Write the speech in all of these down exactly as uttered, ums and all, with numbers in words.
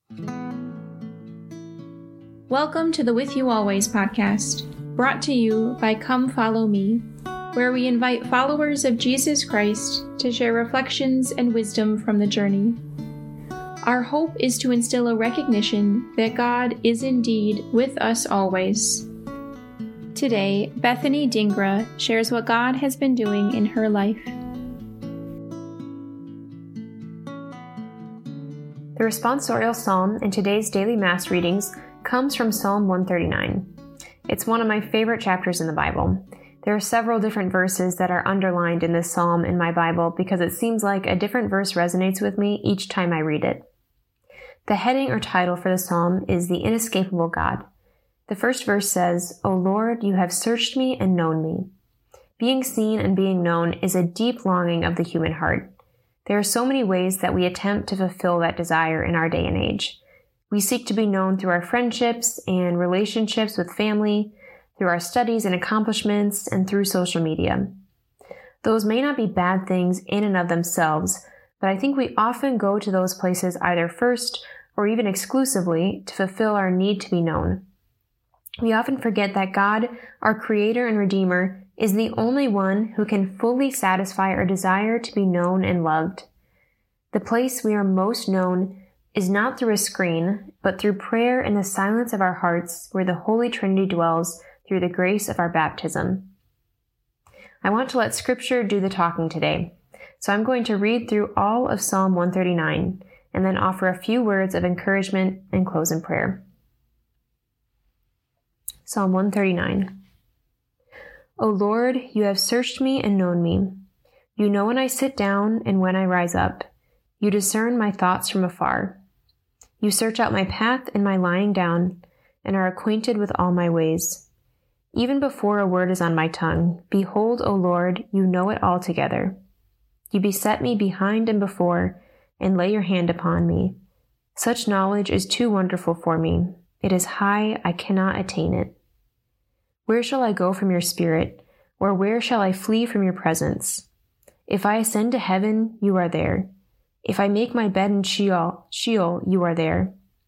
Welcome to the With You Always podcast, brought to you by Come Follow Me, where we invite followers of Jesus Christ to share reflections and wisdom from the journey. Our hope is to instill a recognition that God is indeed with us always. Today, Bethany Dingra shares what God has been doing in her life. The responsorial psalm in today's daily Mass readings comes from Psalm one thirty-nine. It's one of my favorite chapters in the Bible. There are several different verses that are underlined in this psalm in my Bible because it seems like a different verse resonates with me each time I read it. The heading or title for the psalm is The Inescapable God. The first verse says, "O Lord, you have searched me and known me." Being seen and being known is a deep longing of the human heart. There are so many ways that we attempt to fulfill that desire in our day and age. We seek to be known through our friendships and relationships with family, through our studies and accomplishments, and through social media. Those may not be bad things in and of themselves, but I think we often go to those places either first or even exclusively to fulfill our need to be known. We often forget that God, our Creator and Redeemer, is the only one who can fully satisfy our desire to be known and loved. The place we are most known is not through a screen, but through prayer in the silence of our hearts where the Holy Trinity dwells through the grace of our baptism. I want to let Scripture do the talking today, so I'm going to read through all of Psalm one thirty-nine and then offer a few words of encouragement and close in prayer. Psalm one thirty-nine. O Lord, you have searched me and known me. You know when I sit down and when I rise up. You discern my thoughts from afar. You search out my path and my lying down, and are acquainted with all my ways. Even before a word is on my tongue, behold, O Lord, you know it altogether. You beset me behind and before, and lay your hand upon me. Such knowledge is too wonderful for me. It is high, I cannot attain it. Where shall I go from your spirit, or where shall I flee from your presence? If I ascend to heaven, you are there. If I make my bed in Sheol, Sheol, you are there.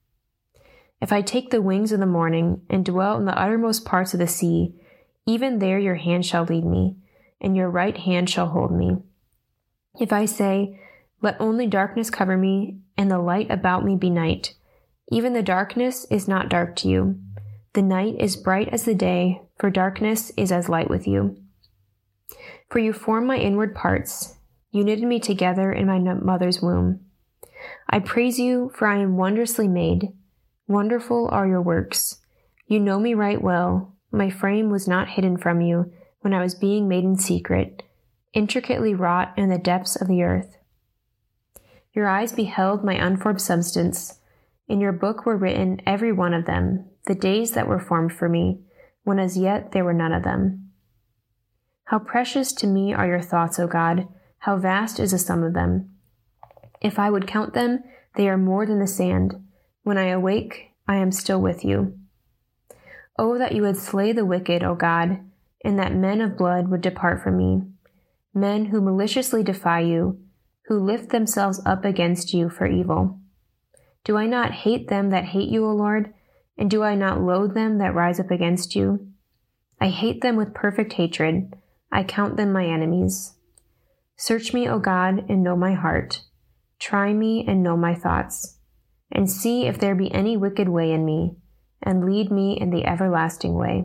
If I take the wings of the morning and dwell in the uttermost parts of the sea, even there your hand shall lead me, and your right hand shall hold me. If I say, let only darkness cover me, and the light about me be night, even the darkness is not dark to you. The night is bright as the day, for darkness is as light with you. For you form my inward parts. You knitted me together in my mother's womb. I praise you, for I am wondrously made. Wonderful are your works. You know me right well. My frame was not hidden from you when I was being made in secret, intricately wrought in the depths of the earth. Your eyes beheld my unformed substance. In your book were written, every one of them, the days that were formed for me, when as yet there were none of them. How precious to me are your thoughts, O God! How vast is the sum of them! If I would count them, they are more than the sand. When I awake, I am still with you. Oh, that you would slay the wicked, O God, and that men of blood would depart from me, men who maliciously defy you, who lift themselves up against you for evil. Do I not hate them that hate you, O Lord? And do I not loathe them that rise up against you? I hate them with perfect hatred. I count them my enemies. Search me, O God, and know my heart. Try me and know my thoughts. And see if there be any wicked way in me, and lead me in the everlasting way.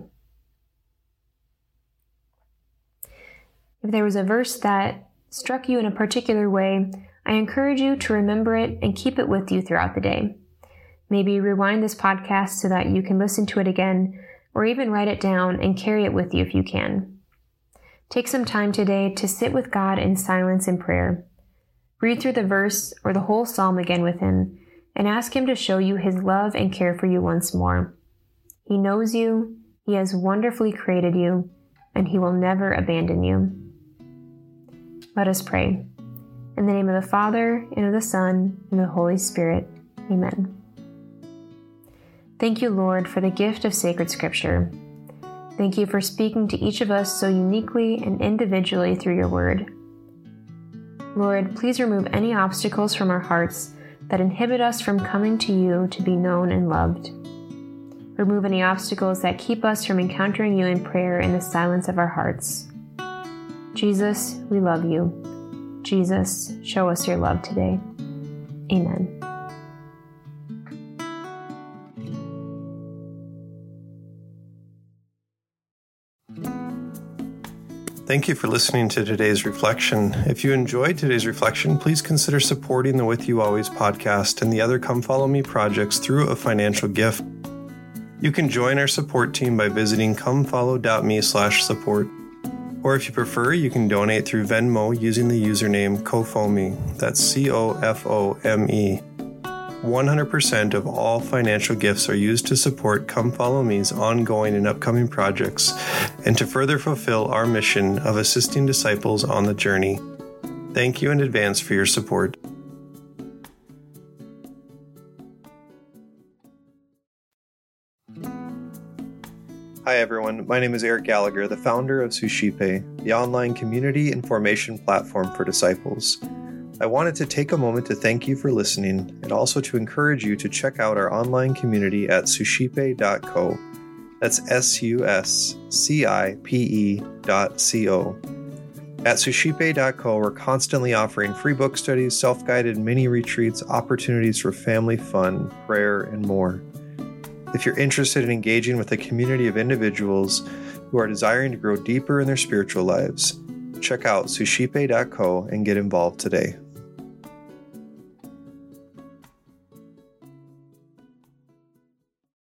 If there was a verse that struck you in a particular way, I encourage you to remember it and keep it with you throughout the day. Maybe rewind this podcast so that you can listen to it again, or even write it down and carry it with you if you can. Take some time today to sit with God in silence and prayer. Read through the verse or the whole psalm again with Him, and ask Him to show you His love and care for you once more. He knows you, He has wonderfully created you, and He will never abandon you. Let us pray. In the name of the Father, and of the Son, and of the Holy Spirit. Amen. Thank you, Lord, for the gift of sacred Scripture. Thank you for speaking to each of us so uniquely and individually through your word. Lord, please remove any obstacles from our hearts that inhibit us from coming to you to be known and loved. Remove any obstacles that keep us from encountering you in prayer in the silence of our hearts. Jesus, we love you. Jesus, show us your love today. Amen. Thank you for listening to today's reflection. If you enjoyed today's reflection, please consider supporting the With You Always podcast and the other Come Follow Me projects through a financial gift. You can join our support team by visiting comefollow.me slash support. Or if you prefer, you can donate through Venmo using the username CoFoMe. That's C O F O M E. one hundred percent of all financial gifts are used to support Come Follow Me's ongoing and upcoming projects and to further fulfill our mission of assisting disciples on the journey. Thank you in advance for your support. Hi everyone, my name is Eric Gallagher, the founder of Suscipe, the online community and formation platform for disciples. I wanted to take a moment to thank you for listening and also to encourage you to check out our online community at suscipe dot co. That's S U S C I P E dot C O. At suscipe dot co, we're constantly offering free book studies, self-guided mini retreats, opportunities for family fun, prayer, and more. If you're interested in engaging with a community of individuals who are desiring to grow deeper in their spiritual lives, check out suscipe dot co and get involved today.